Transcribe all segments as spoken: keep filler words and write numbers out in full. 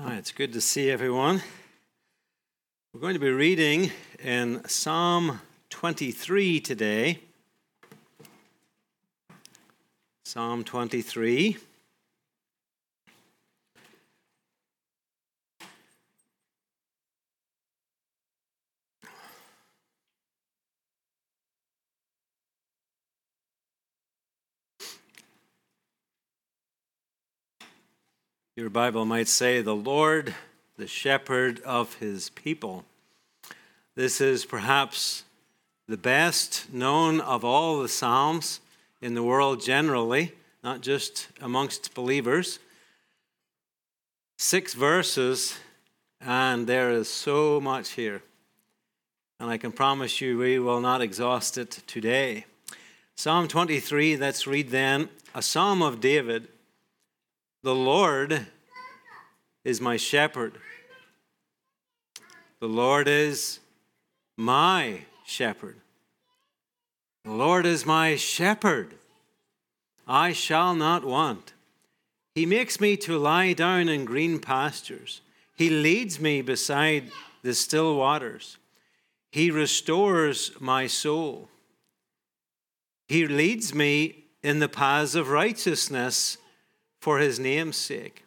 Hi, it's good to see everyone. We're going to be reading in Psalm twenty-three today. Psalm twenty-three. Your Bible might say, "The Lord, the shepherd of his people." This is perhaps the best known of all the Psalms in the world generally, not just amongst believers. Six verses, and there is so much here. And I can promise you we will not exhaust it today. Psalm twenty-three, let's read then, a psalm of David. The Lord is my shepherd. The Lord is my shepherd. The Lord is my shepherd. I shall not want. He makes me to lie down in green pastures. He leads me beside the still waters. He restores my soul. He leads me in the paths of righteousness for his name's sake.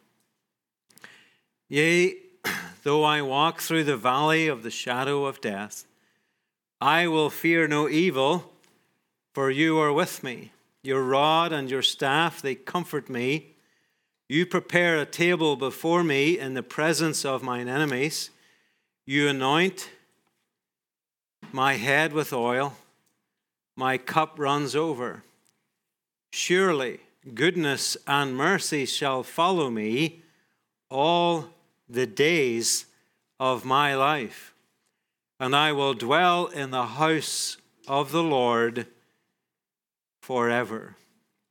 Yea, though I walk through the valley of the shadow of death, I will fear no evil, for you are with me. Your rod and your staff, they comfort me. You prepare a table before me in the presence of mine enemies. You anoint my head with oil. My cup runs over. Surely goodness and mercy shall follow me all the days of my life, and I will dwell in the house of the Lord forever.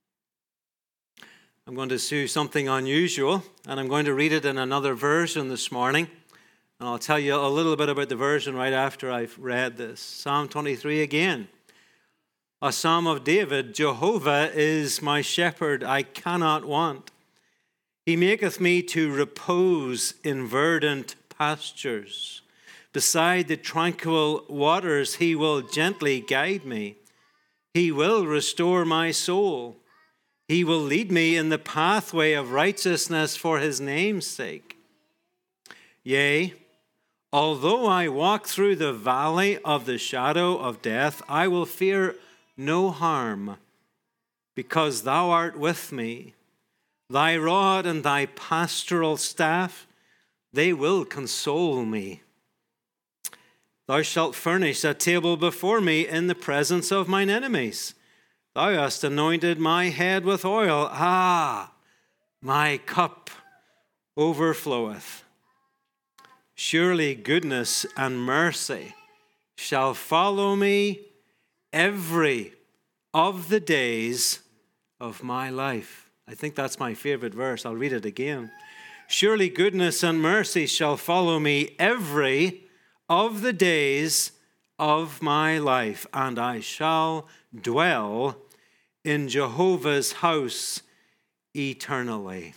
I'm going to do something unusual, and I'm going to read it in another version this morning, and I'll tell you a little bit about the version right after I've read this. Psalm twenty-three again. A psalm of David. Jehovah is my shepherd, I cannot want. He maketh me to repose in verdant pastures. Beside the tranquil waters he will gently guide me. He will restore my soul. He will lead me in the pathway of righteousness for his name's sake. Yea, although I walk through the valley of the shadow of death, I will fear no harm, because thou art with me. Thy rod and thy pastoral staff, they will console me. Thou shalt furnish a table before me in the presence of mine enemies. Thou hast anointed my head with oil. Ah, my cup overfloweth. Surely goodness and mercy shall follow me every of the days of my life. I think that's my favorite verse. I'll read it again. Surely goodness and mercy shall follow me every of the days of my life, and I shall dwell in Jehovah's house eternally.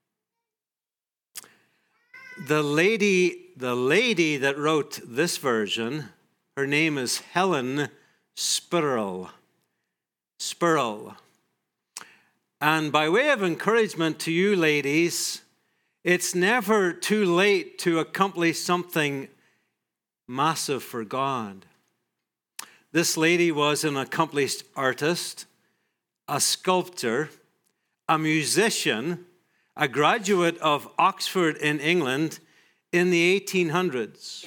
The lady, the lady that wrote this version, her name is Helen Spurrell. Spurrell. And by way of encouragement to you ladies, it's never too late to accomplish something massive for God. This lady was an accomplished artist, a sculptor, a musician, a graduate of Oxford in England in the eighteen hundreds.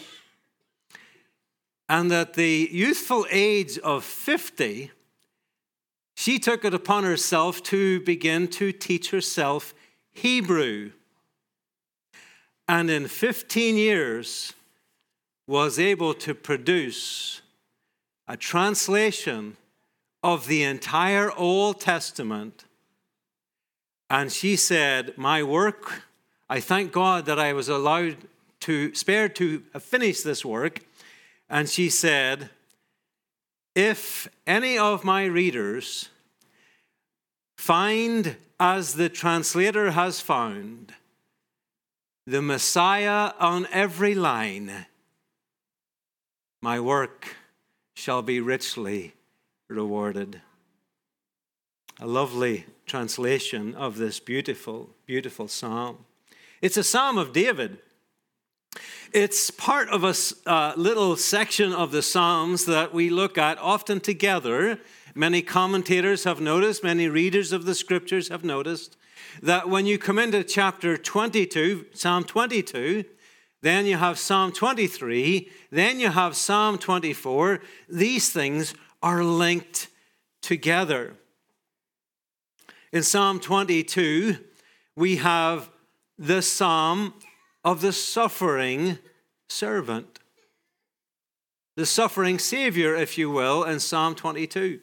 And at the youthful age of fifty, she took it upon herself to begin to teach herself Hebrew. And in fifteen years, was able to produce a translation of the entire Old Testament. And she said, my work, I thank God that I was allowed to, spared to finish this work. And she said, if any of my readers find, as the translator has found, the Messiah on every line, my work shall be richly rewarded. A lovely translation of this beautiful, beautiful psalm. It's a psalm of David. It's part of a uh, little section of the Psalms that we look at often together. Many commentators have noticed, many readers of the scriptures have noticed, that when you come into chapter twenty-two, Psalm twenty-two, then you have Psalm twenty-three, then you have Psalm twenty-four. These things are linked together. In Psalm twenty-two, we have the psalm of the suffering servant. The suffering Savior, if you will, in Psalm twenty-two.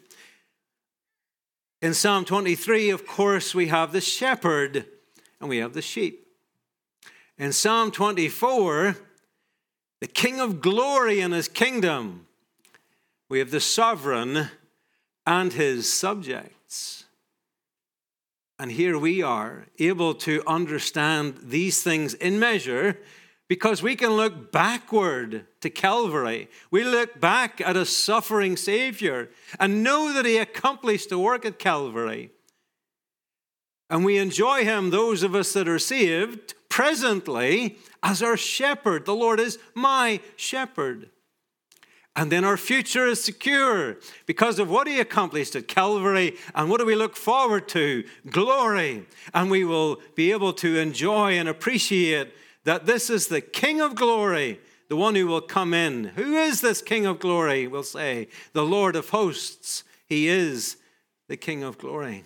In Psalm twenty-three, of course, we have the shepherd and we have the sheep. In Psalm twenty-four, the King of glory and his kingdom, we have the sovereign and his subjects. And here we are able to understand these things in measure because we can look backward to Calvary. We look back at a suffering Savior and know that he accomplished the work at Calvary. And we enjoy him, those of us that are saved, presently as our shepherd. The Lord is my shepherd. And then our future is secure because of what he accomplished at Calvary. And what do we look forward to? Glory. And we will be able to enjoy and appreciate that this is the King of glory, the one who will come in. Who is this King of glory? We'll say, the Lord of hosts. He is the King of glory.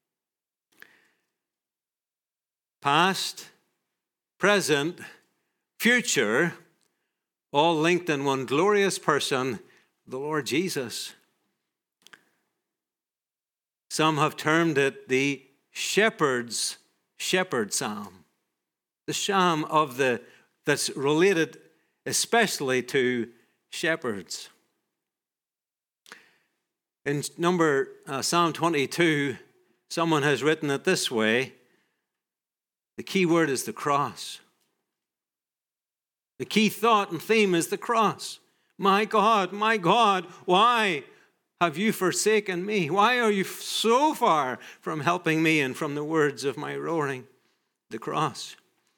Past, present, future, all linked in one glorious person, the Lord Jesus. Some have termed it the shepherd's shepherd psalm. The psalm of the that's related especially to shepherds. In number uh, Psalm twenty-two, someone has written it this way. The key word is the cross. The key thought and theme is the cross. My God, my God, why have you forsaken me? Why are you so far from helping me and from the words of my roaring? The cross.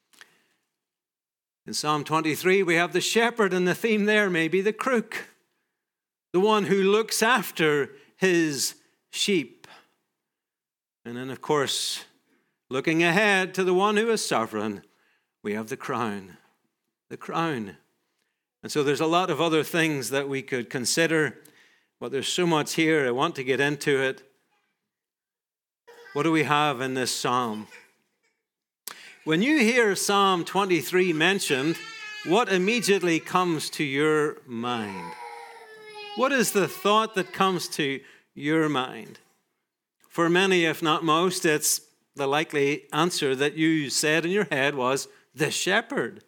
In Psalm twenty-three, we have the shepherd, and the theme there may be the crook, the one who looks after his sheep. And then, of course, looking ahead to the one who is sovereign, we have the crown. The crown. And so there's a lot of other things that we could consider, but there's so much here. I want to get into it. What do we have in this psalm? When you hear Psalm twenty-three mentioned, what immediately comes to your mind? What is the thought that comes to your mind? For many, if not most, it's the likely answer that you said in your head was the shepherd.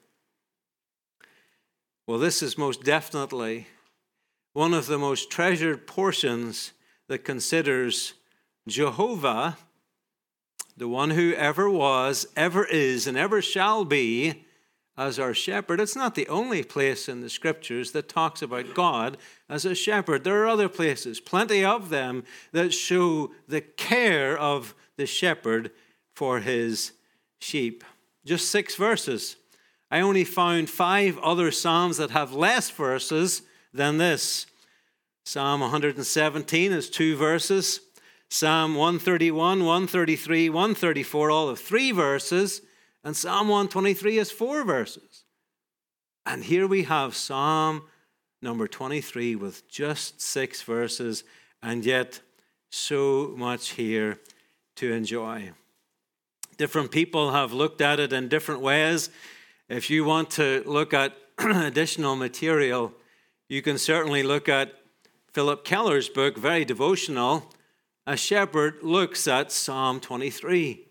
Well, this is most definitely one of the most treasured portions that considers Jehovah, the one who ever was, ever is, and ever shall be, as our shepherd. It's not the only place in the scriptures that talks about God as a shepherd. There are other places, plenty of them, that show the care of the shepherd for his sheep. Just six verses. I only found five other psalms that have less verses than this. Psalm one seventeen is two verses. Psalm one thirty-one, one thirty-three, one thirty-four, all of three verses. And Psalm one twenty-three is four verses. And here we have Psalm number twenty-three with just six verses, and yet so much here to enjoy. Different people have looked at it in different ways. If you want to look at additional material, you can certainly look at Philip Keller's book, very devotional. A Shepherd Looks at Psalm twenty-three.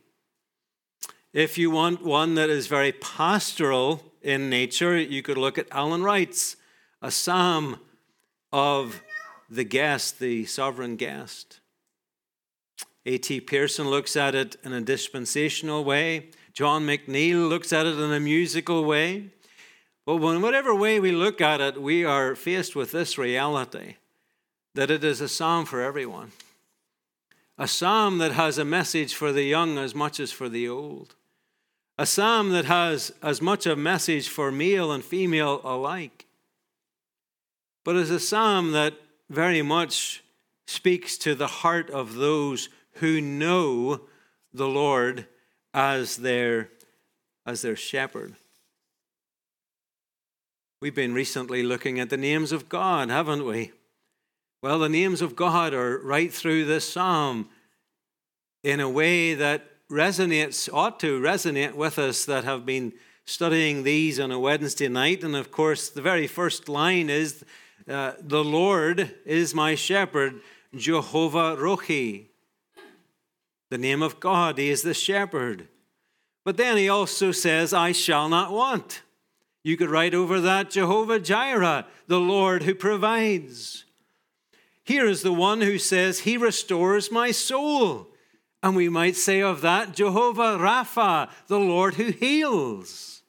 If you want one that is very pastoral in nature, you could look at Alan Wright's A Psalm of the Guest, the Sovereign Guest. A T Pearson looks at it in a dispensational way. John McNeill looks at it in a musical way. But in whatever way we look at it, we are faced with this reality, that it is a psalm for everyone. A psalm that has a message for the young as much as for the old. A psalm that has as much a message for male and female alike. But it's a psalm that very much speaks to the heart of those who know the Lord as their, as their shepherd. We've been recently looking at the names of God, haven't we? Well, the names of God are right through this psalm in a way that resonates, ought to resonate with us that have been studying these on a Wednesday night. And of course, the very first line is, uh, the Lord is my shepherd, Jehovah Rohi. The name of God, he is the shepherd. But then he also says, I shall not want. You could write over that, Jehovah Jireh, the Lord who provides. Here is the one who says, he restores my soul. And we might say of that, Jehovah Rapha, the Lord who heals.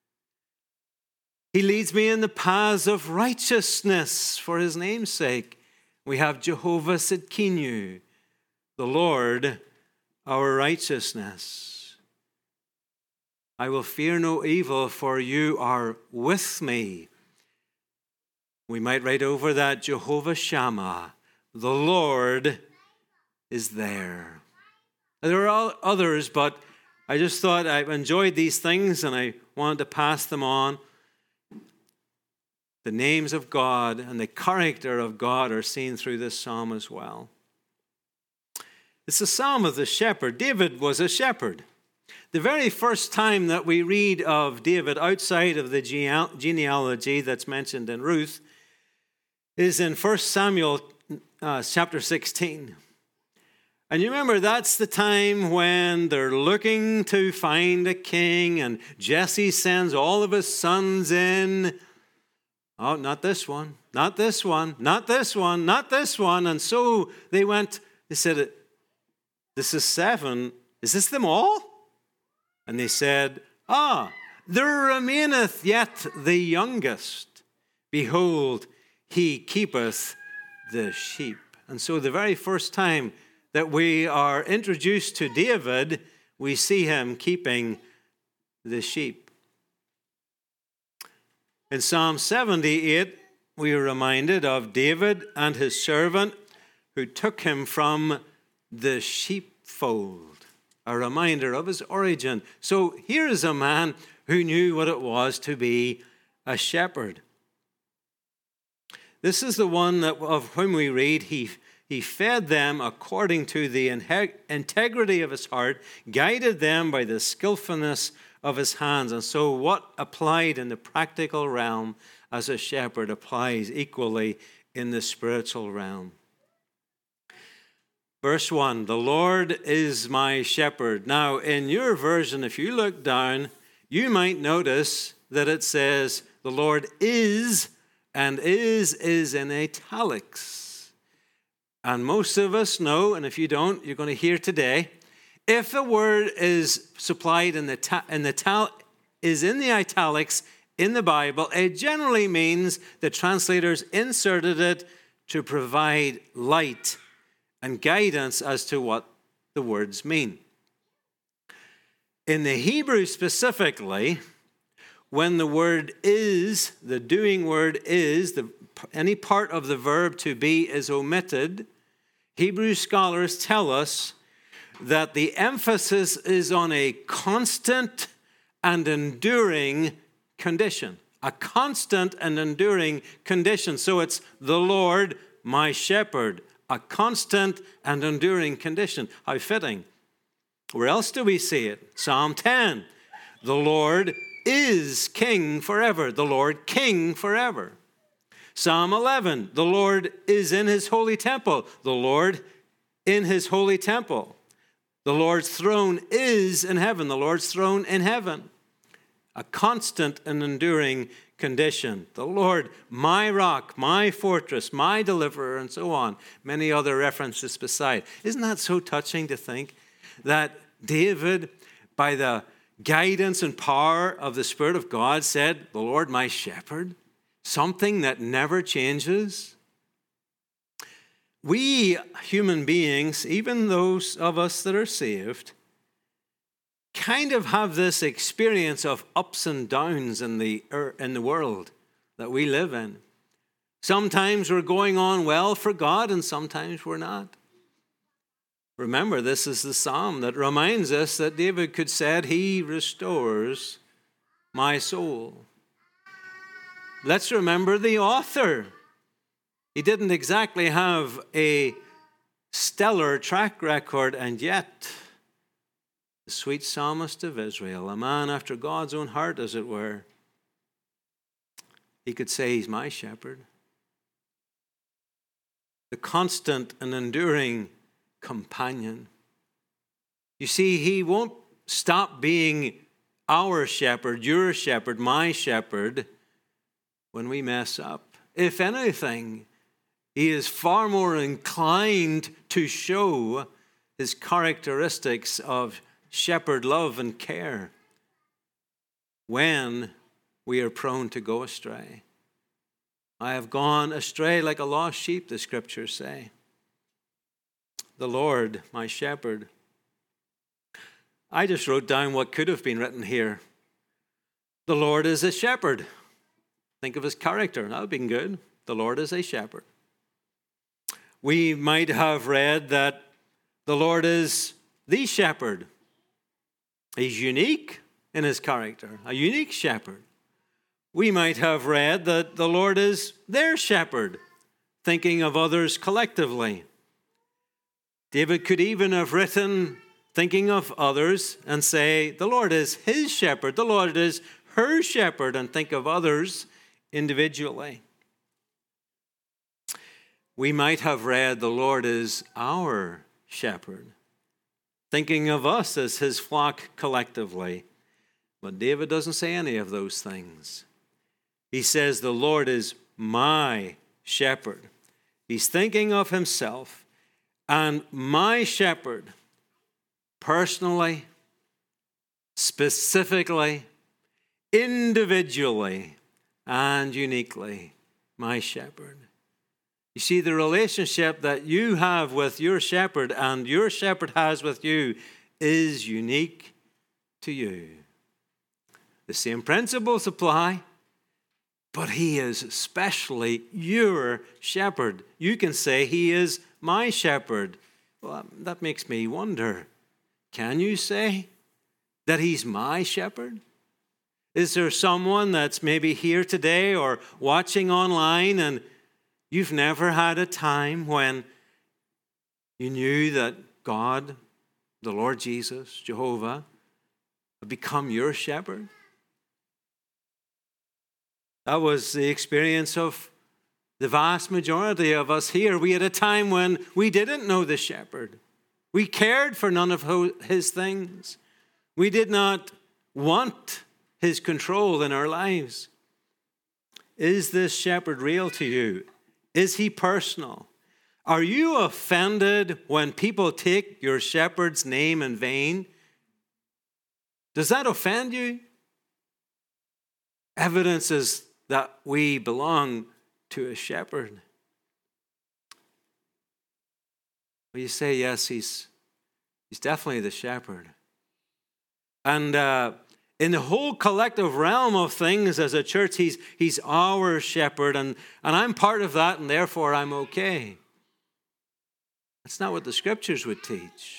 He leads me in the paths of righteousness for his name's sake. We have Jehovah Sidkinu, the Lord, our righteousness. I will fear no evil, for you are with me. We might write over that, Jehovah Shammah, the Lord is there. There are others, but I just thought I enjoyed these things and I wanted to pass them on. The names of God and the character of God are seen through this psalm as well. It's the psalm of the shepherd. David was a shepherd. The very first time that we read of David outside of the genealogy that's mentioned in Ruth is in First Samuel uh, chapter sixteen. And you remember that's the time when they're looking to find a king and Jesse sends all of his sons in. Oh, not this one, not this one, not this one, not this one. And so they went, they said, this is seven. Is this them all? And they said, ah, there remaineth yet the youngest. Behold, he keepeth the sheep. And so the very first time that we are introduced to David, we see him keeping the sheep. In Psalm seventy-eight, we are reminded of David and his servant who took him from the sheepfold, a reminder of his origin. So here is a man who knew what it was to be a shepherd. This is the one that of whom we read, he He fed them according to the integrity of his heart, guided them by the skillfulness of his hands. And so what applied in the practical realm as a shepherd applies equally in the spiritual realm. Verse one, the Lord is my shepherd. Now, in your version, if you look down, you might notice that it says the Lord is, and is is in italics. And most of us know, and if you don't, you're going to hear today, if the word is supplied in the ta- in the ta- is in the italics in the Bible, it generally means the translators inserted it to provide light and guidance as to what the words mean. In the Hebrew specifically, when the word is, the doing word is, the, any part of the verb to be is omitted, Hebrew scholars tell us that the emphasis is on a constant and enduring condition. A constant and enduring condition. So it's the Lord, my shepherd. A constant and enduring condition. How fitting. Where else do we see it? Psalm ten. The Lord is king forever. The Lord king forever. Psalm eleven, the Lord is in his holy temple. The Lord in his holy temple. The Lord's throne is in heaven. The Lord's throne in heaven. A constant and enduring condition. The Lord, my rock, my fortress, my deliverer, and so on. Many other references beside. Isn't that so touching to think that David, by the guidance and power of the Spirit of God said, the Lord my shepherd, something that never changes. We human beings, even those of us that are saved, kind of have this experience of ups and downs in the, in the world that we live in. Sometimes we're going on well for God and sometimes we're not. Remember, this is the psalm that reminds us that David could say, he restores my soul. Let's remember the author. He didn't exactly have a stellar track record, and yet the sweet psalmist of Israel, a man after God's own heart, as it were, he could say, he's my shepherd. The constant and enduring companion. You see, he won't stop being our shepherd, your shepherd, my shepherd, when we mess up. If anything, he is far more inclined to show his characteristics of shepherd love and care when we are prone to go astray. I have gone astray like a lost sheep, the scriptures say. The Lord, my shepherd. I just wrote down what could have been written here. The Lord is a shepherd. Think of his character. That would have been good. The Lord is a shepherd. We might have read that the Lord is the shepherd. He's unique in his character, a unique shepherd. We might have read that the Lord is their shepherd, thinking of others collectively. David could even have written, thinking of others, and say, the Lord is his shepherd, the Lord is her shepherd, and think of others individually. We might have read, the Lord is our shepherd, thinking of us as his flock collectively. But David doesn't say any of those things. He says, the Lord is my shepherd. He's thinking of himself. And my shepherd, personally, specifically, individually, and uniquely, my shepherd. You see, the relationship that you have with your shepherd and your shepherd has with you is unique to you. The same principles apply, but he is especially your shepherd. You can say he is my shepherd. Well, that makes me wonder, can you say that he's my shepherd? Is there someone that's maybe here today or watching online and you've never had a time when you knew that God, the Lord Jesus, Jehovah, had become your shepherd? That was the experience of the vast majority of us here. We had a time when we didn't know the shepherd. We cared for none of his things. We did not want his control in our lives. Is this shepherd real to you? Is he personal? Are you offended when people take your shepherd's name in vain? Does that offend you? Evidence is that we belong to a shepherd. Well, you say, yes, he's, he's definitely the shepherd. And uh, in the whole collective realm of things as a church, he's, he's our shepherd, and, and I'm part of that, and therefore I'm okay. That's not what the scriptures would teach.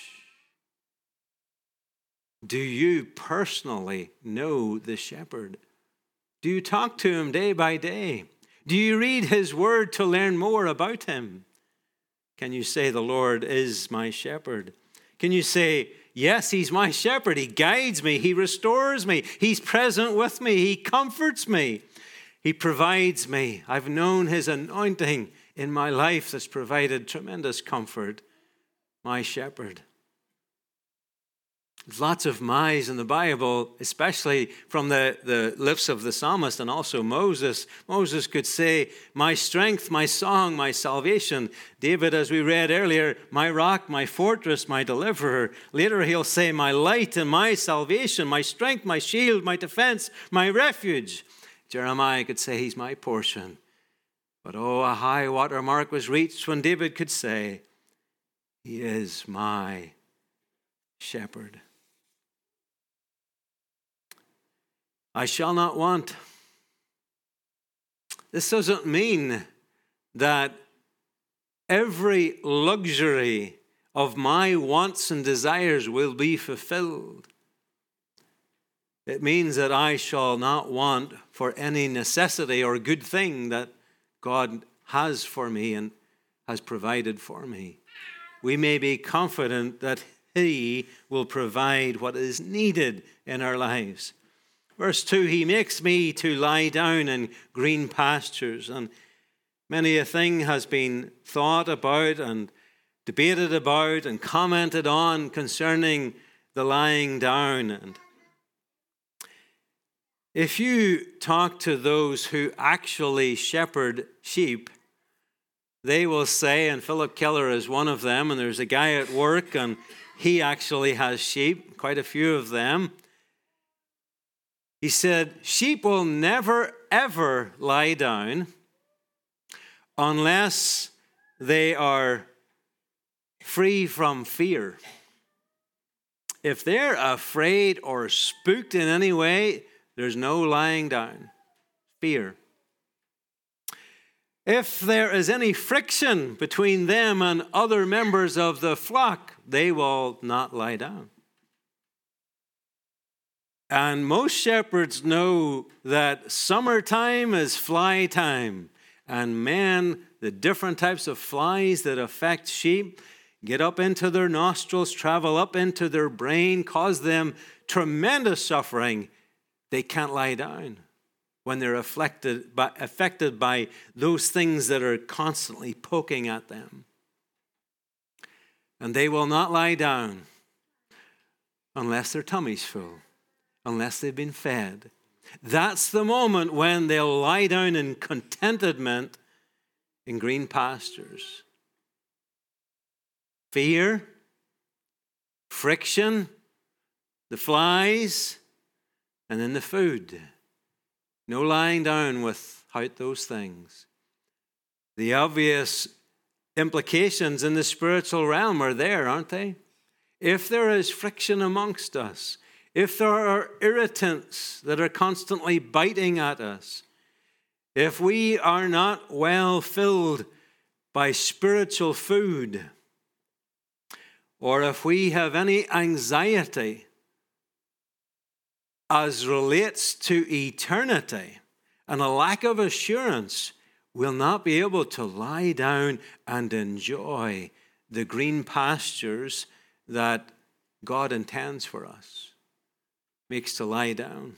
Do you personally know the shepherd? Do you talk to him day by day? Do you read his word to learn more about him? Can you say, the Lord is my shepherd? Can you say, yes, he's my shepherd. He guides me. He restores me. He's present with me. He comforts me. He provides me. I've known his anointing in my life that's provided tremendous comfort. My shepherd. There's lots of my's in the Bible, especially from the, the lips of the psalmist and also Moses. Moses could say, my strength, my song, my salvation. David, as we read earlier, my rock, my fortress, my deliverer. Later he'll say, my light and my salvation, my strength, my shield, my defense, my refuge. Jeremiah could say, he's my portion. But oh, a high water mark was reached when David could say, he is my shepherd. I shall not want. This doesn't mean that every luxury of my wants and desires will be fulfilled. It means that I shall not want for any necessity or good thing that God has for me and has provided for me. We may be confident that He will provide what is needed in our lives. Verse two, he makes me to lie down in green pastures. And many a thing has been thought about and debated about and commented on concerning the lying down. And if you talk to those who actually shepherd sheep, they will say, and Philip Keller is one of them, and there's a guy at work and he actually has sheep, quite a few of them. He said, sheep will never, ever lie down unless they are free from fear. If they're afraid or spooked in any way, there's no lying down. Fear. If there is any friction between them and other members of the flock, they will not lie down. And most shepherds know that summertime is fly time. And man, the different types of flies that affect sheep get up into their nostrils, travel up into their brain, cause them tremendous suffering. They can't lie down when they're afflicted by, affected by those things that are constantly poking at them. And they will not lie down unless their tummy's full. Unless they've been fed. That's the moment when they'll lie down in contentment in green pastures. Fear, friction, the flies, and then the food. No lying down without those things. The obvious implications in the spiritual realm are there, aren't they? If there is friction amongst us, if there are irritants that are constantly biting at us, if we are not well filled by spiritual food, or if we have any anxiety as relates to eternity and a lack of assurance, we'll not be able to lie down and enjoy the green pastures that God intends for us. Makes to lie down.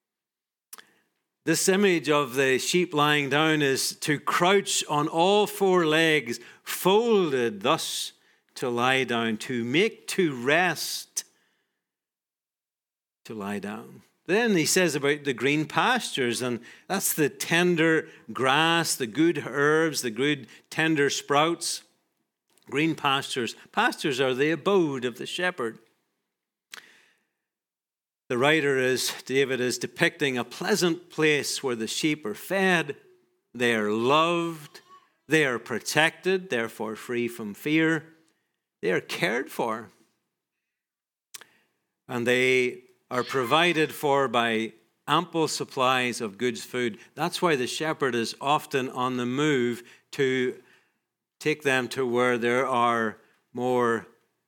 This image of the sheep lying down is to crouch on all four legs, folded thus to lie down, to make to rest, to lie down. Then he says about the green pastures, and that's the tender grass, the good herbs, the good tender sprouts. Green pastures. Pastures are the abode of the shepherd. The writer is, David is depicting a pleasant place where the sheep are fed, they are loved, they are protected, therefore free from fear, they are cared for, and they are provided for by ample supplies of good food. That's why the shepherd is often on the move to take them to where there are more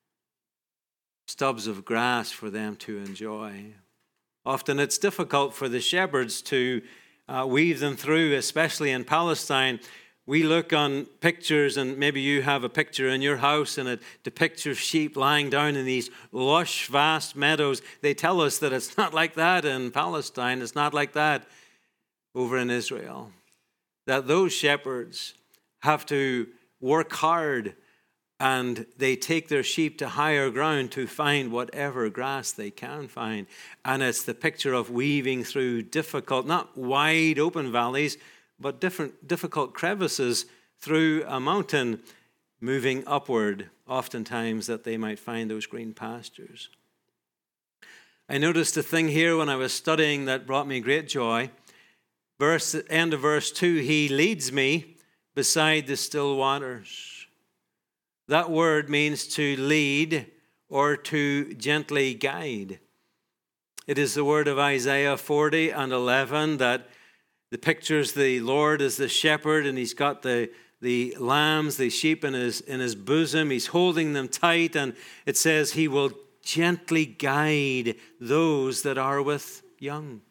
stubs of grass for them to enjoy. Often it's difficult for the shepherds to uh, weave them through, especially in Palestine. We look on pictures, and maybe you have a picture in your house, and it depicts your sheep lying down in these lush, vast meadows. They tell us that it's not like that in Palestine. It's not like that over in Israel. That those shepherds have to work hard and they take their sheep to higher ground to find whatever grass they can find. And it's the picture of weaving through difficult, not wide open valleys, but different difficult crevices through a mountain, moving upward, oftentimes that they might find those green pastures. I noticed a thing here when I was studying that brought me great joy. Verse, end of verse two, he leads me beside the still waters. That word means to lead or to gently guide. It is the word of Isaiah forty and eleven that the pictures the Lord as the shepherd, and he's got the, the lambs, the sheep in his, in his bosom. He's holding them tight, and it says he will gently guide those that are with young.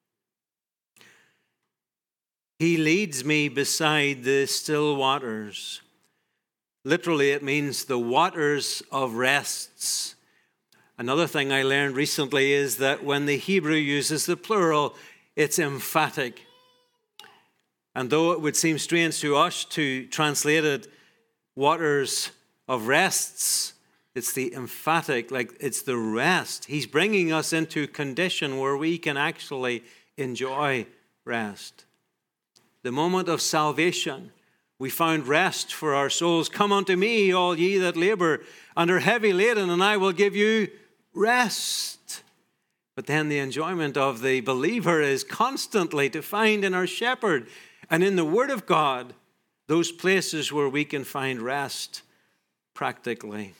He leads me beside the still waters. Literally, it means the waters of rests. Another thing I learned recently is that when the Hebrew uses the plural, it's emphatic. And though it would seem strange to us to translate it waters of rests, it's the emphatic, like it's the rest. He's bringing us into condition where we can actually enjoy rest. The moment of salvation, we found rest for our souls. Come unto me, all ye that labor and are heavy laden, and I will give you rest. But then the enjoyment of the believer is constantly to find in our shepherd and in the Word of God those places where we can find rest practically.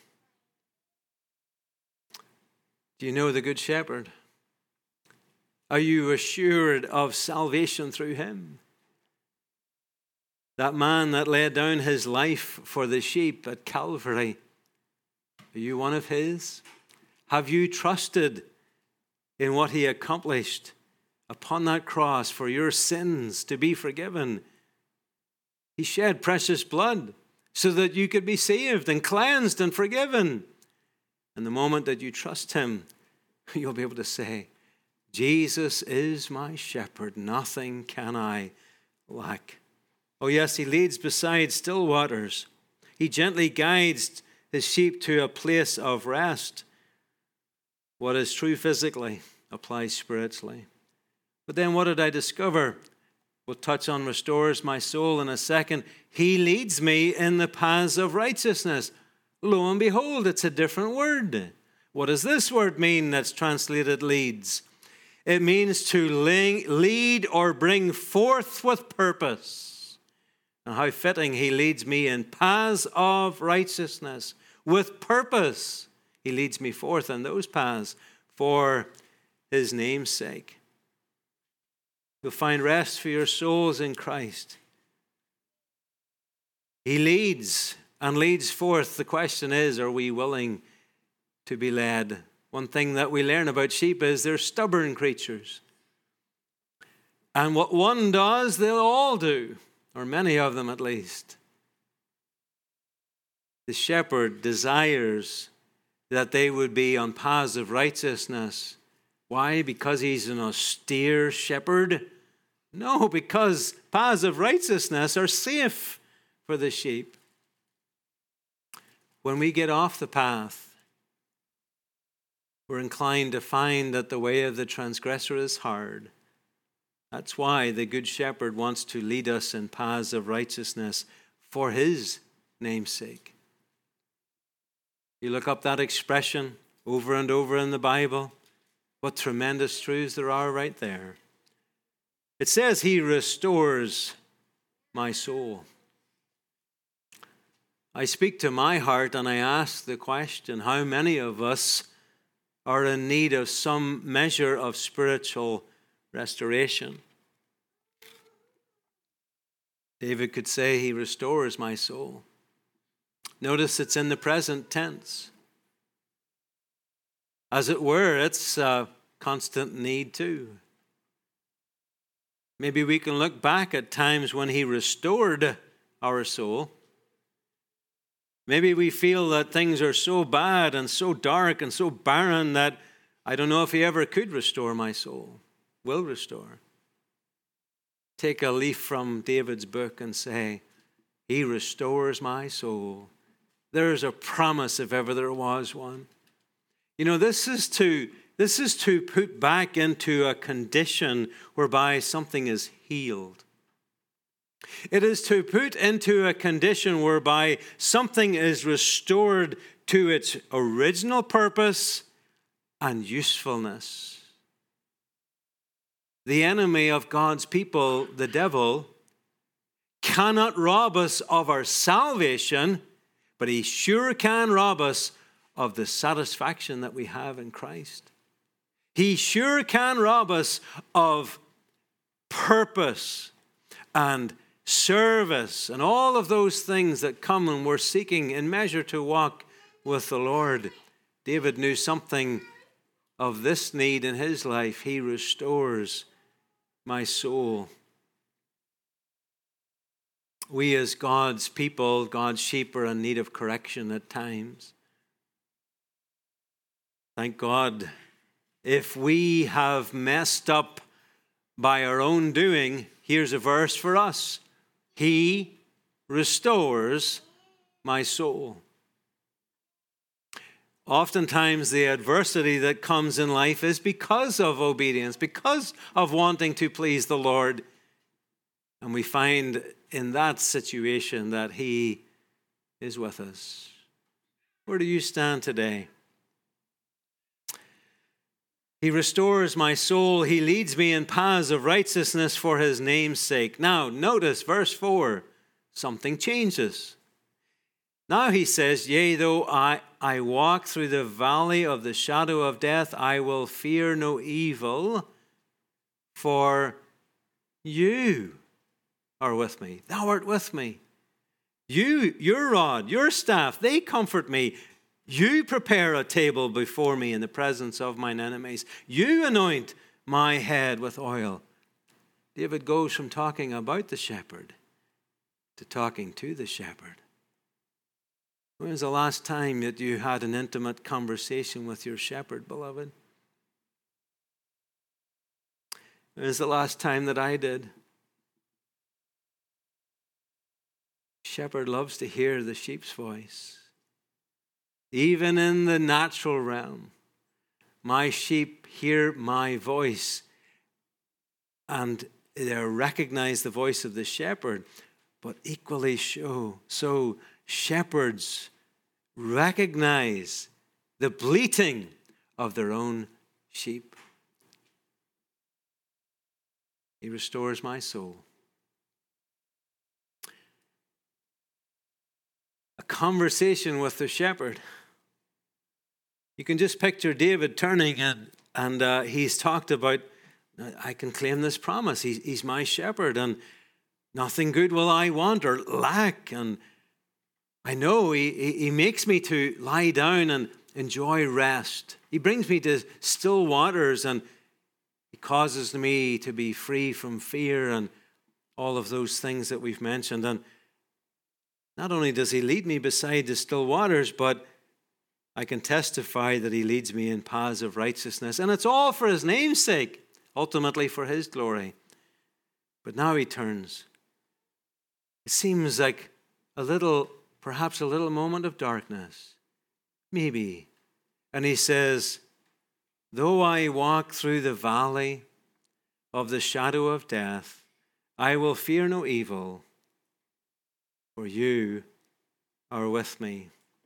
Do you know the Good Shepherd? Are you assured of salvation through him? That man that laid down his life for the sheep at Calvary, are you one of his? Have you trusted in what he accomplished upon that cross for your sins to be forgiven? He shed precious blood so that you could be saved and cleansed and forgiven. And the moment that you trust him, you'll be able to say, Jesus is my shepherd, nothing can I lack. Oh yes, he leads beside still waters. He gently guides his sheep to a place of rest. What is true physically applies spiritually. But then what did I discover? We'll touch on restores my soul in a second. He leads me in the paths of righteousness. Lo and behold, it's a different word. What does this word mean that's translated leads? It means to lead or bring forth with purpose. And how fitting, he leads me in paths of righteousness with purpose. He leads me forth in those paths for his name's sake. You'll find rest for your souls in Christ. He leads and leads forth. The question is, are we willing to be led? One thing that we learn about sheep is they're stubborn creatures. And what one does, they'll all do. Or many of them at least. The shepherd desires that they would be on paths of righteousness. Why? Because he's an austere shepherd? No, because paths of righteousness are safe for the sheep. When we get off the path, we're inclined to find that the way of the transgressor is hard. That's why the Good Shepherd wants to lead us in paths of righteousness for his name's sake. You look up that expression over and over in the Bible, what tremendous truths there are right there. It says he restores my soul. I speak to my heart and I ask the question, how many of us are in need of some measure of spiritual restoration? David could say, he restores my soul. Notice it's in the present tense. As it were, it's a constant need too. Maybe we can look back at times when he restored our soul. Maybe we feel that things are so bad and so dark and so barren that I don't know if he ever could restore my soul. Will restore. Take a leaf from David's book and say, he restores my soul. There's a promise if ever there was one. You know, this is to this is to put back into a condition whereby something is healed. It is to put into a condition whereby something is restored to its original purpose and usefulness. The enemy of God's people, the devil, cannot rob us of our salvation, but he sure can rob us of the satisfaction that we have in Christ. He sure can rob us of purpose and service and all of those things that come when we're seeking in measure to walk with the Lord. David knew something of this need in his life. He restores my soul. We as God's people, God's sheep, are in need of correction at times. Thank God, if we have messed up by our own doing, here's a verse for us. He restores my soul. Oftentimes the adversity that comes in life is because of obedience, because of wanting to please the Lord. And we find in that situation that He is with us. Where do you stand today? He restores my soul. He leads me in paths of righteousness for His name's sake. Now, notice verse four. Something changes. Now He says, yea, though I, I walk through the valley of the shadow of death, I will fear no evil, for you are with me. Thou art with me. You, your rod, your staff, they comfort me. You prepare a table before me in the presence of mine enemies. You anoint my head with oil. David goes from talking about the shepherd to talking to the shepherd. When was the last time that you had an intimate conversation with your shepherd, beloved? When was the last time that I did? Shepherd loves to hear the sheep's voice. Even in the natural realm, my sheep hear my voice and they recognize the voice of the shepherd, but equally so, so shepherds recognize the bleating of their own sheep. He restores my soul. A conversation with the shepherd. You can just picture David turning and, and uh, he's talked about, I can claim this promise. He's, he's my shepherd and nothing good will I want or lack. And I know he, he makes me to lie down and enjoy rest. He brings me to still waters and he causes me to be free from fear and all of those things that we've mentioned. And not only does he lead me beside the still waters, but I can testify that he leads me in paths of righteousness. And it's all for his name's sake, ultimately for his glory. But now he turns. It seems like a little, perhaps a little moment of darkness. Maybe. And he says, though I walk through the valley of the shadow of death, I will fear no evil, for you are with me.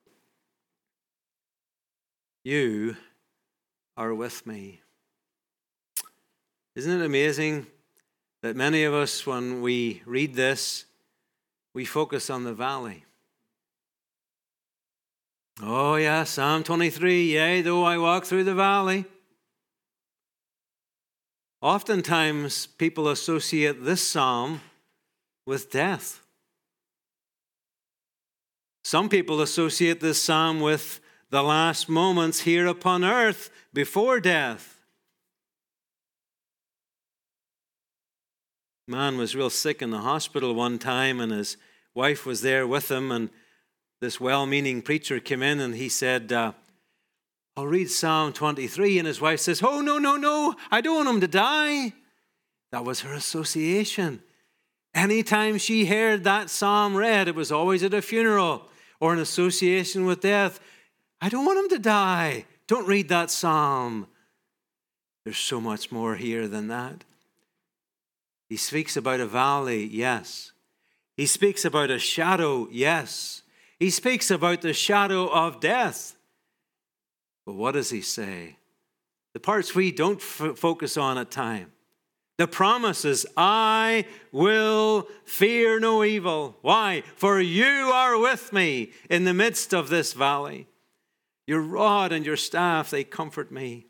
You are with me. Isn't it amazing that many of us, when we read this, we focus on the valley? Oh yeah, Psalm twenty-three, yea, though I walk through the valley. Oftentimes, people associate this psalm with death. Some people associate this psalm with the last moments here upon earth before death. Man was real sick in the hospital one time and his wife was there with him, and this well-meaning preacher came in and he said, uh, I'll read Psalm twenty-three, and his wife says, oh, no, no, no, I don't want him to die. That was her association. Anytime she heard that psalm read, it was always at a funeral or an association with death. I don't want him to die. Don't read that psalm. There's so much more here than that. He speaks about a valley, yes. He speaks about a shadow, yes. He speaks about the shadow of death. But what does he say? The parts we don't f- focus on at time. The promise is, I will fear no evil. Why? For you are with me in the midst of this valley. Your rod and your staff, they comfort me.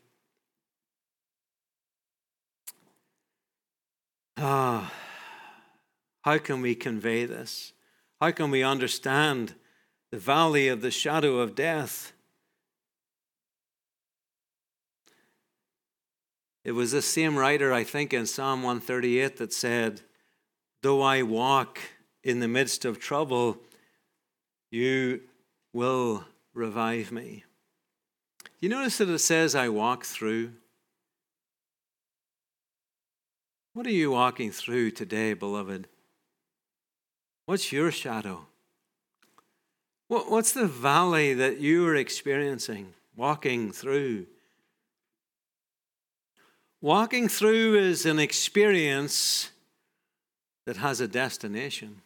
Ah, how can we convey this? How can we understand the valley of the shadow of death? It was the same writer, I think, in Psalm one thirty-eight that said, though I walk in the midst of trouble, you will revive me. You notice that it says, I walk through. What are you walking through today, beloved? What's your shadow? What's the valley that you are experiencing, walking through? Walking through is an experience that has a destination.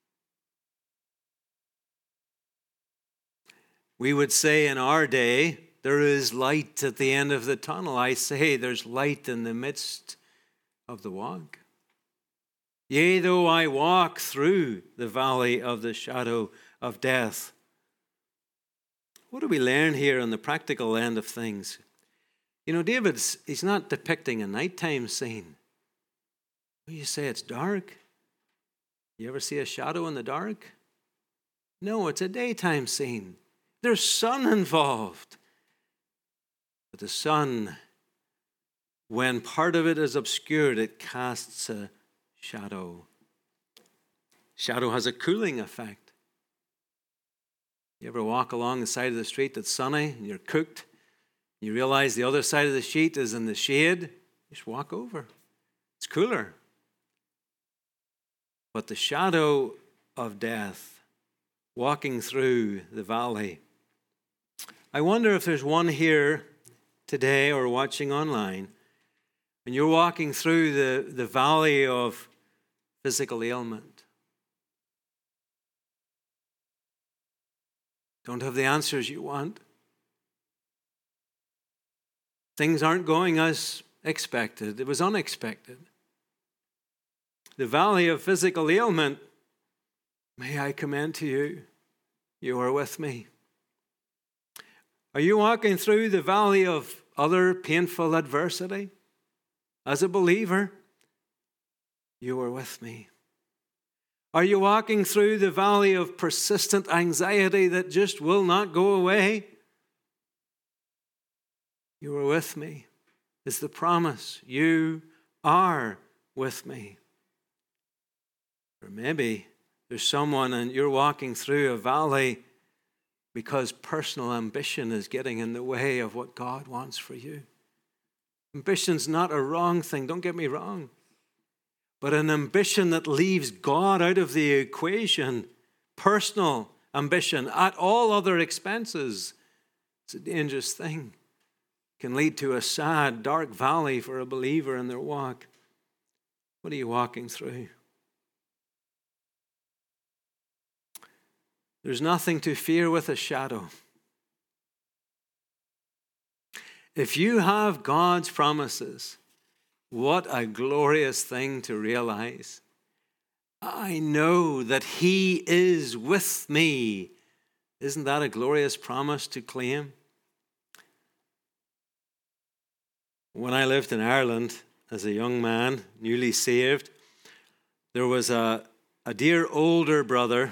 We would say in our day, there is light at the end of the tunnel. I say there's light in the midst of the walk. Yea, though I walk through the valley of the shadow of death. What do we learn here on the practical end of things? You know, David's, he's not depicting a nighttime scene. You say it's dark. You ever see a shadow in the dark? No, it's a daytime scene. There's sun involved. But the sun, when part of it is obscured, it casts a shadow. Shadow has a cooling effect. You ever walk along the side of the street that's sunny and you're cooked? You realize the other side of the sheet is in the shade. You just walk over. It's cooler. But the shadow of death, walking through the valley. I wonder if there's one here today or watching online, and you're walking through the, the valley of physical ailment. Don't have the answers you want. Things aren't going as expected. It was unexpected. The valley of physical ailment, may I commend to you, you are with me. Are you walking through the valley of other painful adversity? As a believer, you are with me. Are you walking through the valley of persistent anxiety that just will not go away? You are with me. It's the promise. You are with me. Or maybe there's someone and you're walking through a valley because personal ambition is getting in the way of what God wants for you. Ambition's not a wrong thing, don't get me wrong. But an ambition that leaves God out of the equation, personal ambition at all other expenses, it's a dangerous thing. It can lead to a sad, dark valley for a believer in their walk. What are you walking through? There's nothing to fear with a shadow. If you have God's promises, what a glorious thing to realize. I know that He is with me. Isn't that a glorious promise to claim? When I lived in Ireland as a young man, newly saved, there was a, a dear older brother,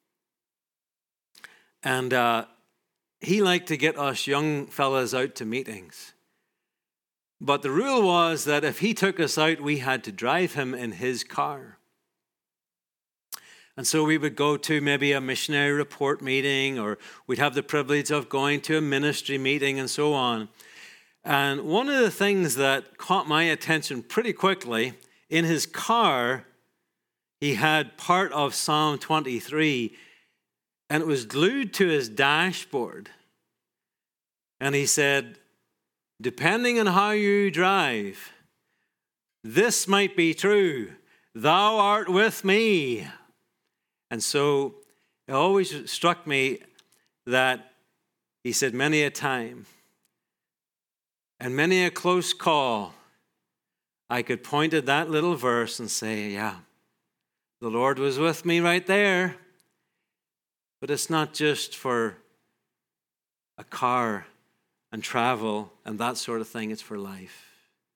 and uh, he liked to get us young fellas out to meetings. But the rule was that if he took us out, we had to drive him in his car. And so we would go to maybe a missionary report meeting, or we'd have the privilege of going to a ministry meeting and so on. And one of the things that caught my attention pretty quickly, in his car, he had part of Psalm twenty-three. and it was glued to his dashboard. And he said, depending on how you drive, this might be true. Thou art with me. And so it always struck me that he said many a time and many a close call, I could point at that little verse and say, yeah, the Lord was with me right there. But it's not just for a car and travel and that sort of thing. It's for life.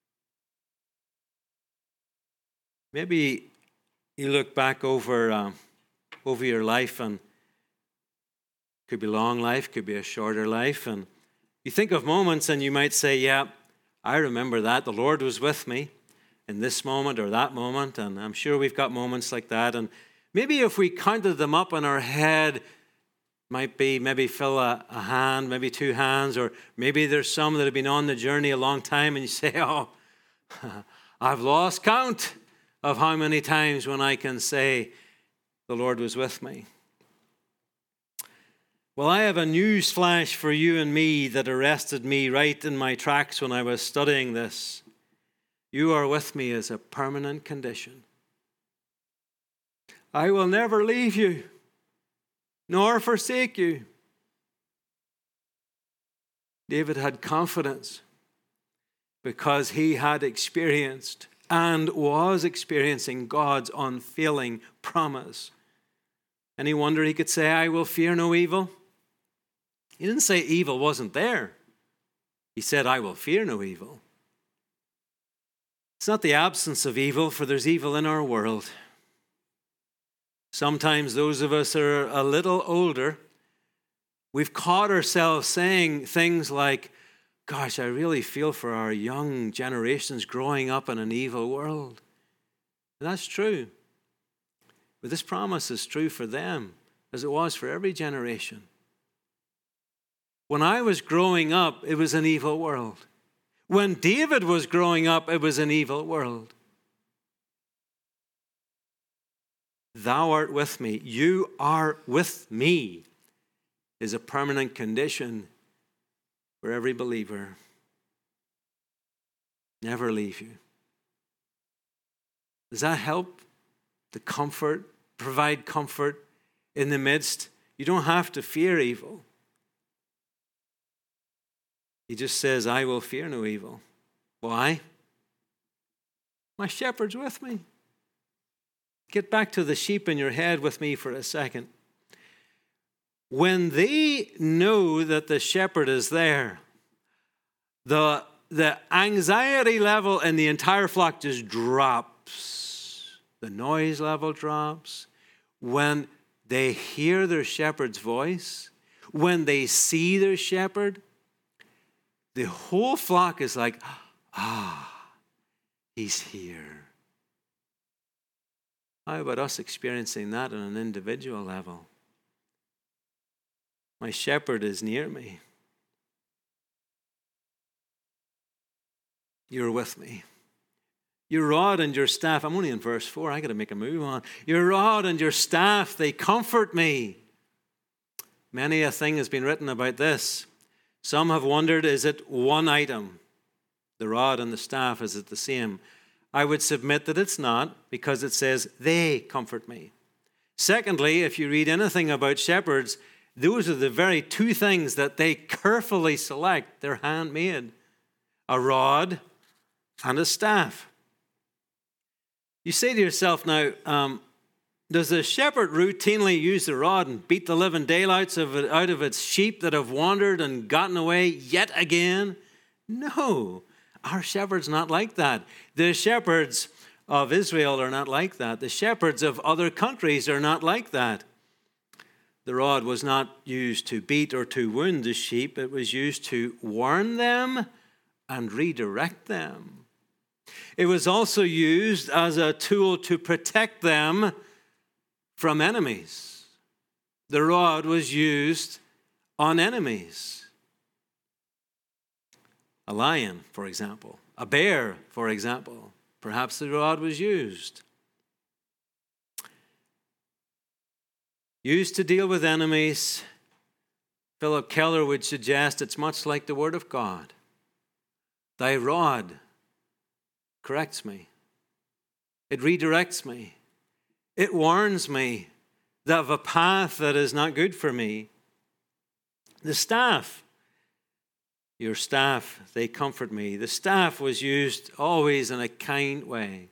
Maybe you look back over uh, over your life, and could be long life, could be a shorter life, and you think of moments and you might say, yeah, I remember that. The Lord was with me in this moment or that moment, and I'm sure we've got moments like that. And maybe if we counted them up in our head, might be maybe fill a, a hand, maybe two hands, or maybe there's some that have been on the journey a long time and you say, oh, I've lost count of how many times when I can say the Lord was with me. Well, I have a news flash for you and me that arrested me right in my tracks when I was studying this. You are with me as a permanent condition. I will never leave you, nor forsake you. David had confidence because he had experienced and was experiencing God's unfailing promise. Any wonder he could say, I will fear no evil? He didn't say evil wasn't there. He said, I will fear no evil. It's not the absence of evil, for there's evil in our world. Sometimes those of us are a little older, we've caught ourselves saying things like, gosh, I really feel for our young generations growing up in an evil world. And that's true. But this promise is true for them as it was for every generation. When I was growing up, it was an evil world. When David was growing up, it was an evil world. Thou art with me. You are with me is a permanent condition for every believer. Never leave you. Does that help to comfort, provide comfort in the midst? You don't have to fear evil. He just says, I will fear no evil. Why? My shepherd's with me. Get back to the sheep in your head with me for a second. When they know that the shepherd is there, the, the anxiety level in the entire flock just drops. The noise level drops. When they hear their shepherd's voice, when they see their shepherd, the whole flock is like, ah, he's here. How about us experiencing that on an individual level? My shepherd is near me. You're with me. Your rod and your staff, I'm only in verse four, I got to make a move on. Your rod and your staff, they comfort me. Many a thing has been written about this. Some have wondered, is it one item? The rod and the staff, is it the same? I would submit that it's not, because it says, they comfort me. Secondly, if you read anything about shepherds, those are the very two things that they carefully select. They're handmade. A rod and a staff. You say to yourself now, um, does the shepherd routinely use the rod and beat the living daylights of it, out of its sheep that have wandered and gotten away yet again? No, our shepherd's not like that. The shepherds of Israel are not like that. The shepherds of other countries are not like that. The rod was not used to beat or to wound the sheep. It was used to warn them and redirect them. It was also used as a tool to protect them from enemies. The rod was used on enemies. A lion, for example. A bear, for example. Perhaps the rod was used. used to deal with enemies, Philip Keller would suggest it's much like the Word of God. Thy rod corrects me. It redirects me. It warns me of a path that is not good for me. The staff, your staff, they comfort me. The staff was used always in a kind way.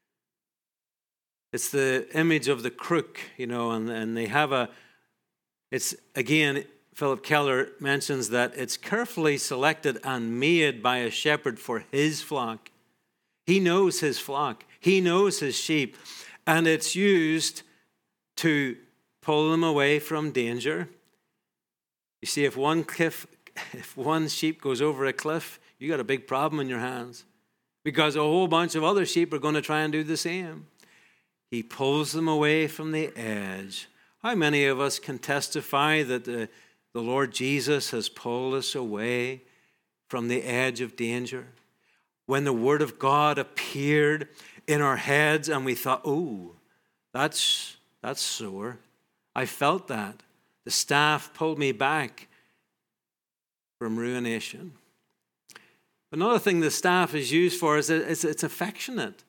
It's the image of the crook, you know, and, and they have a, it's again, Philip Keller mentions that it's carefully selected and made by a shepherd for his flock. He knows his flock. He knows his sheep. And it's used to pull them away from danger. You see, if one cliff, if one sheep goes over a cliff, you got a big problem in your hands, because a whole bunch of other sheep are going to try and do the same. He pulls them away from the edge. How many of us can testify that the, the Lord Jesus has pulled us away from the edge of danger? When the Word of God appeared in our heads and we thought, oh, that's, that's sore. I felt that. The staff pulled me back from ruination. Another thing the staff is used for is it's, it's affectionate.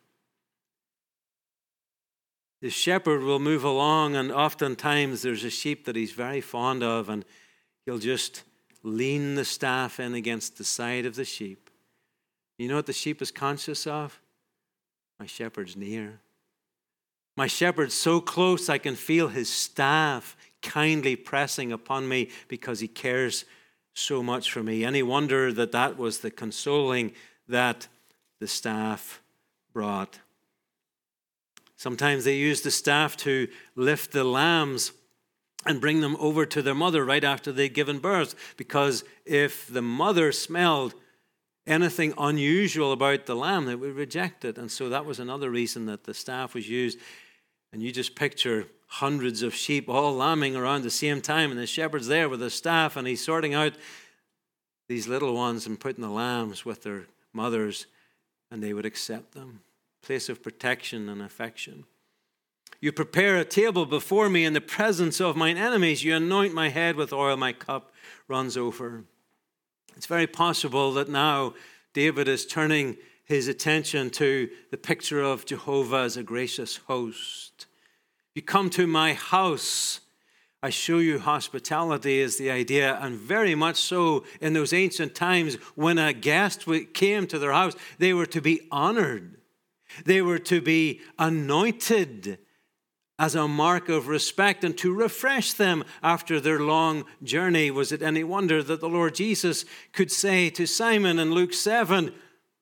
The shepherd will move along, and oftentimes there's a sheep that he's very fond of, and he'll just lean the staff in against the side of the sheep. You know what the sheep is conscious of? My shepherd's near. My shepherd's so close I can feel his staff kindly pressing upon me because he cares so much for me. Any wonder that that was the consoling that the staff brought. Sometimes they use the staff to lift the lambs and bring them over to their mother right after they'd given birth, because if the mother smelled anything unusual about the lamb, they would reject it. And so that was another reason that the staff was used. And you just picture hundreds of sheep all lambing around the same time, and the shepherd's there with a staff, and he's sorting out these little ones and putting the lambs with their mothers, and they would accept them. Place of protection and affection. You prepare a table before me in the presence of mine enemies. You anoint my head with oil, my cup runs over. It's very possible that now David is turning his attention to the picture of Jehovah as a gracious host. You come to my house, I show you hospitality is the idea, and very much so in those ancient times when a guest came to their house, they were to be honored. They were to be anointed as a mark of respect and to refresh them after their long journey. Was it any wonder that the Lord Jesus could say to Simon in Luke seven,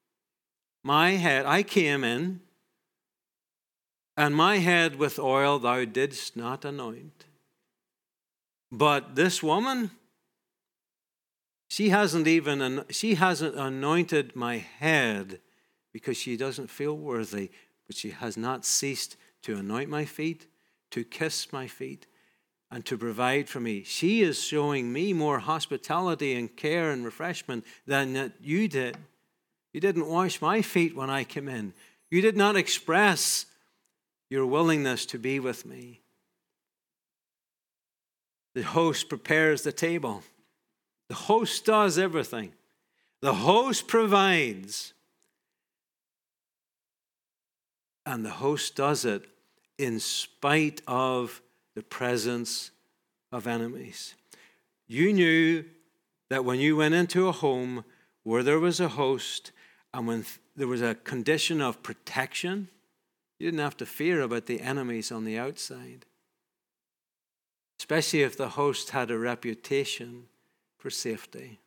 my head, I came in, and my head with oil thou didst not anoint. But this woman, she hasn't even, she hasn't anointed my head because she doesn't feel worthy, but she has not ceased to anoint my feet, to kiss my feet, and to provide for me. She is showing me more hospitality and care and refreshment than that you did. You didn't wash my feet when I came in. You did not express your willingness to be with me. The host prepares the table. The host does everything. The host provides. And the host does it in spite of the presence of enemies. You knew that when you went into a home where there was a host and when there was a condition of protection, you didn't have to fear about the enemies on the outside. Especially if the host had a reputation for safety.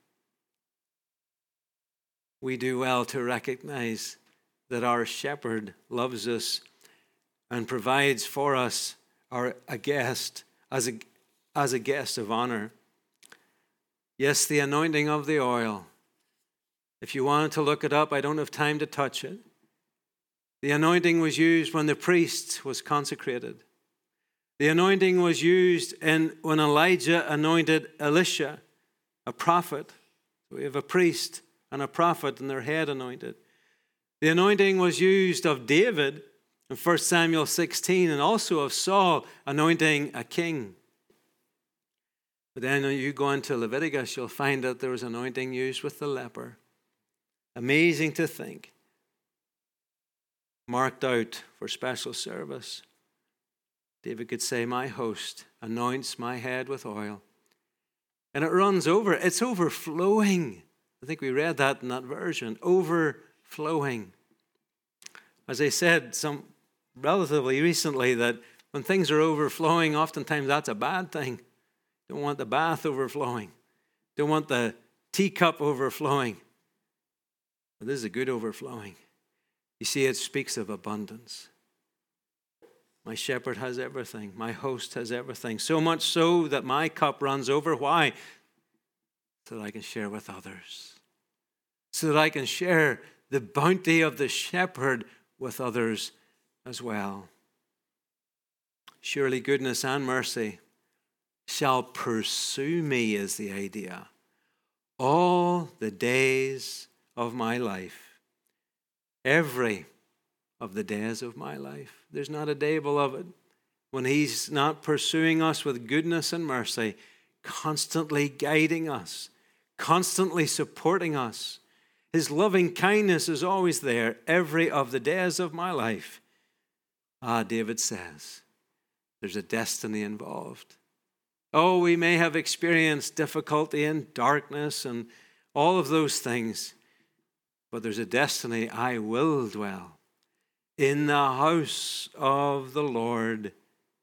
We do well to recognize that our shepherd loves us and provides for us our, a guest, as a, as a guest of honor. Yes, the anointing of the oil. If you wanted to look it up, I don't have time to touch it. The anointing was used when the priest was consecrated. The anointing was used in, when Elijah anointed Elisha, a prophet. So we have a priest and a prophet and their head anointed. The anointing was used of David in First Samuel sixteen, and also of Saul anointing a king. But then when you go into Leviticus, you'll find that there was anointing used with the leper. Amazing to think. Marked out for special service. David could say, my host anoints my head with oil. And it runs over. It's overflowing. I think we read that in that version. Overflowing. As I said some relatively recently, that when things are overflowing, oftentimes that's a bad thing. Don't want the bath overflowing. Don't want the teacup overflowing. But this is a good overflowing. You see, it speaks of abundance. My shepherd has everything. My host has everything. So much so that my cup runs over. Why? So that I can share with others. So that I can share the bounty of the shepherd with others as well. Surely goodness and mercy shall pursue me, is the idea, all the days of my life. Every of the days of my life. There's not a day, beloved, when he's not pursuing us with goodness and mercy, constantly guiding us, constantly supporting us. His loving kindness is always there every of the days of my life. Ah, David says, there's a destiny involved. Oh, we may have experienced difficulty and darkness and all of those things, but there's a destiny. I will dwell in the house of the Lord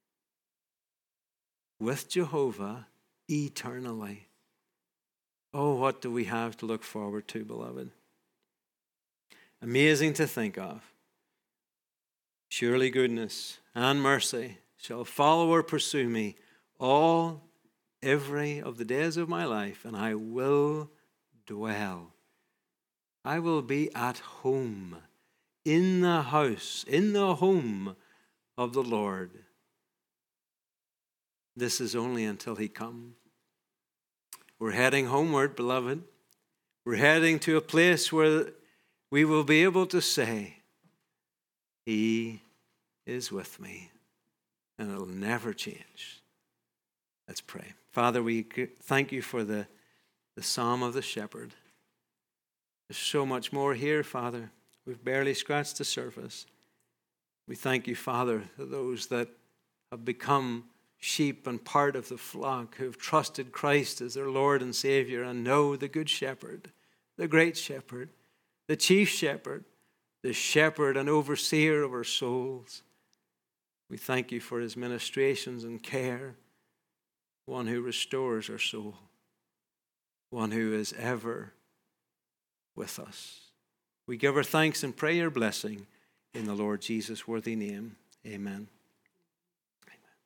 with Jehovah eternally. Oh, what do we have to look forward to, beloved? Amazing to think of. Surely goodness and mercy shall follow or pursue me all, every of the days of my life, and I will dwell. I will be at home, in the house, in the home of the Lord. This is only until he comes. We're heading homeward, beloved. We're heading to a place where we will be able to say, he is with me, and it'll never change. Let's pray. Father, we thank you for the, the Psalm of the Shepherd. There's so much more here, Father. We've barely scratched the surface. We thank you, Father, for those that have become sheep and part of the flock, who have trusted Christ as their Lord and Savior and know the Good Shepherd, the Great Shepherd, the Chief Shepherd, the Shepherd and Overseer of our souls. We thank you for his ministrations and care, one who restores our soul, one who is ever with us. We give our thanks and pray your blessing in the Lord Jesus' worthy name. Amen.